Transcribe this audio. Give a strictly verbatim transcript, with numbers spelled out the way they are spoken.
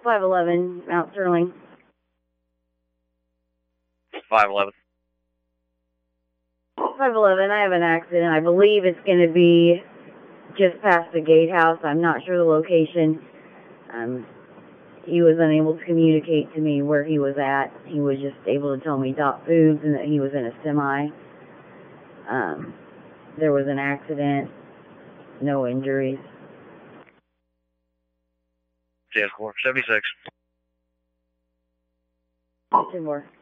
five eleven, Mount Sterling. five eleven. five eleven, I have an accident. I believe it's going to be just past the gatehouse. I'm not sure the location. Um, he was unable to communicate to me where he was at. He was just able to tell me Dot Foods and that he was in a semi. Um, there was an accident. No injuries. ten four, seventy-six. Two more.